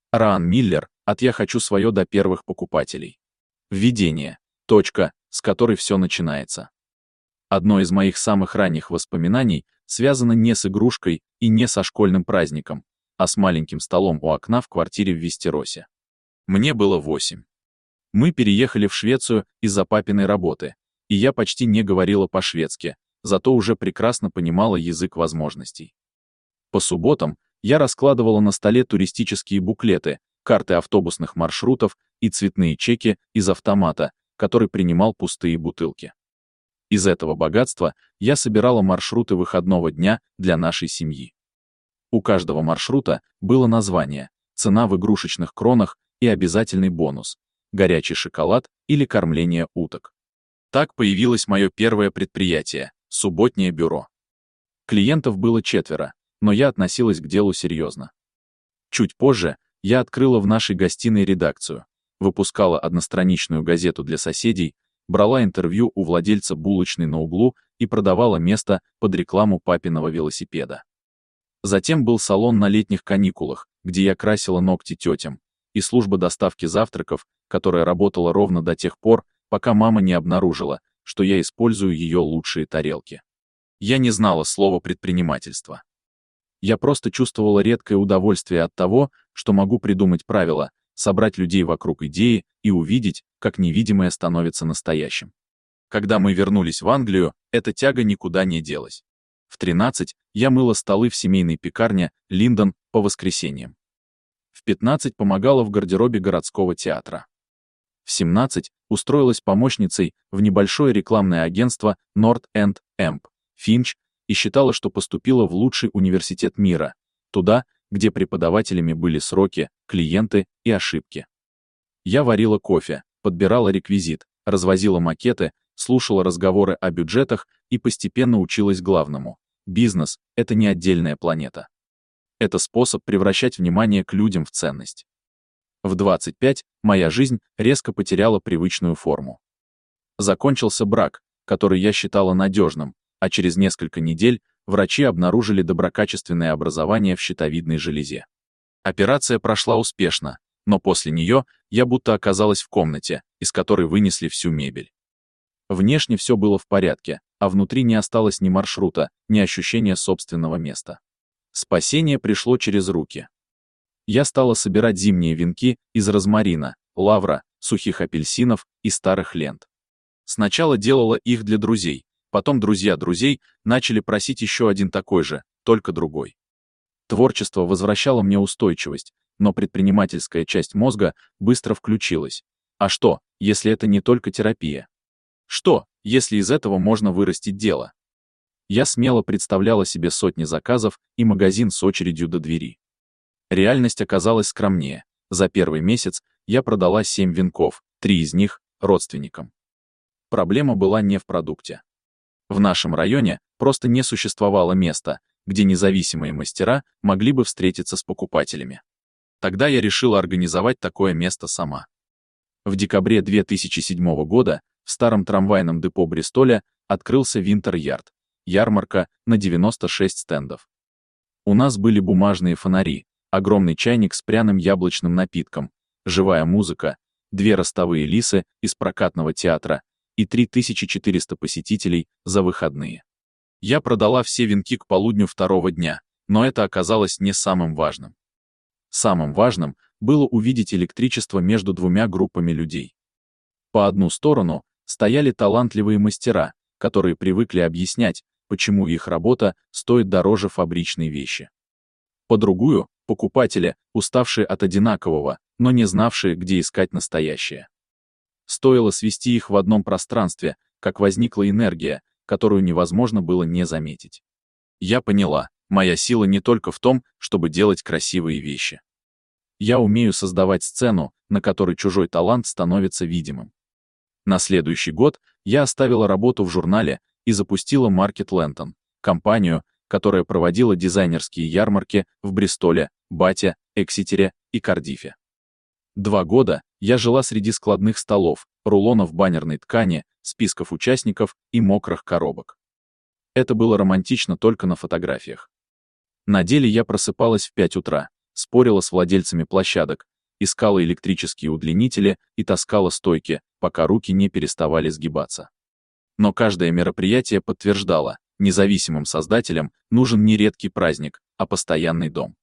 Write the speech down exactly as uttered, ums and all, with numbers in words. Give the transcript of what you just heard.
Раан Миллер, от «Я хочу свое» до первых покупателей. Введение. Точка, с которой все начинается. Одно из моих самых ранних воспоминаний связано не с игрушкой и не со школьным праздником, а с маленьким столом у окна в квартире в Вестеросе. Мне было восемь. Мы переехали в Швецию из-за папиной работы, и я почти не говорила по-шведски, зато уже прекрасно понимала язык возможностей. По субботам я раскладывала на столе туристические буклеты, карты автобусных маршрутов и цветные чеки из автомата, который принимал пустые бутылки. Из этого богатства я собирала маршруты выходного дня для нашей семьи. У каждого маршрута было название, цена в игрушечных кронах и обязательный бонус – горячий шоколад или кормление уток. Так появилось мое первое предприятие – субботнее бюро. Клиентов было четверо, но я относилась к делу серьезно. Чуть позже я открыла в нашей гостиной редакцию, выпускала одностраничную газету для соседей, брала интервью у владельца булочной на углу и продавала место под рекламу папиного велосипеда. Затем был салон на летних каникулах, где я красила ногти тетям, и служба доставки завтраков, которая работала ровно до тех пор, пока мама не обнаружила, что я использую ее лучшие тарелки. Я не знала слова предпринимательство. Я просто чувствовала редкое удовольствие от того, что могу придумать правила, собрать людей вокруг идеи и увидеть, как невидимое становится настоящим. Когда мы вернулись в Англию, эта тяга никуда не делась. В тринадцать я мыла столы в семейной пекарне «Линдон» по воскресеньям. В пятнадцать помогала в гардеробе городского театра. В семнадцать устроилась помощницей в небольшое рекламное агентство North End Эмп, Финч, и считала, что поступила в лучший университет мира, туда, где преподавателями были сроки, клиенты и ошибки. Я варила кофе, подбирала реквизит, развозила макеты, слушала разговоры о бюджетах и постепенно училась главному. Бизнес — это не отдельная планета. Это способ превращать внимание к людям в ценность. В двадцать пять моя жизнь резко потеряла привычную форму. Закончился брак, который я считала надежным, а через несколько недель врачи обнаружили доброкачественное образование в щитовидной железе. Операция прошла успешно, но после нее я будто оказалась в комнате, из которой вынесли всю мебель. Внешне все было в порядке, а внутри не осталось ни маршрута, ни ощущения собственного места. Спасение пришло через руки. Я стала собирать зимние венки из розмарина, лавра, сухих апельсинов и старых лент. Сначала делала их для друзей, потом друзья друзей начали просить еще один такой же, только другой. Творчество возвращало мне устойчивость, но предпринимательская часть мозга быстро включилась. А что, если это не только терапия? Что, если из этого можно вырастить дело? Я смело представляла себе сотни заказов и магазин с очередью до двери. Реальность оказалась скромнее. За первый месяц я продала семь венков, три из них — родственникам. Проблема была не в продукте. В нашем районе просто не существовало места, где независимые мастера могли бы встретиться с покупателями. Тогда я решила организовать такое место сама. В декабре две тысячи седьмого года в старом трамвайном депо Бристоля открылся Винтер-Ярд, ярмарка на девяносто шесть стендов. У нас были бумажные фонари, огромный чайник с пряным яблочным напитком, живая музыка, две ростовые лисы из прокатного театра и три тысячи четыреста посетителей за выходные. Я продала все венки к полудню второго дня, но это оказалось не самым важным. Самым важным было увидеть электричество между двумя группами людей. По одну сторону стояли талантливые мастера, которые привыкли объяснять, почему их работа стоит дороже фабричной вещи. По другую — покупатели, уставшие от одинакового, но не знавшие, где искать настоящее. Стоило свести их в одном пространстве, как возникла энергия, которую невозможно было не заметить. Я поняла, моя сила не только в том, чтобы делать красивые вещи. Я умею создавать сцену, на которой чужой талант становится видимым. На следующий год я оставила работу в журнале и запустила Market Lantern, компанию, которая проводила дизайнерские ярмарки в Бристоле, Бате, Эксетере и Кардифе. Два года я жила среди складных столов, рулонов баннерной ткани, списков участников и мокрых коробок. Это было романтично только на фотографиях. На деле я просыпалась в пять утра, спорила с владельцами площадок, искала электрические удлинители и таскала стойки, пока руки не переставали сгибаться. Но каждое мероприятие подтверждало, независимым создателям нужен не редкий праздник, а постоянный дом.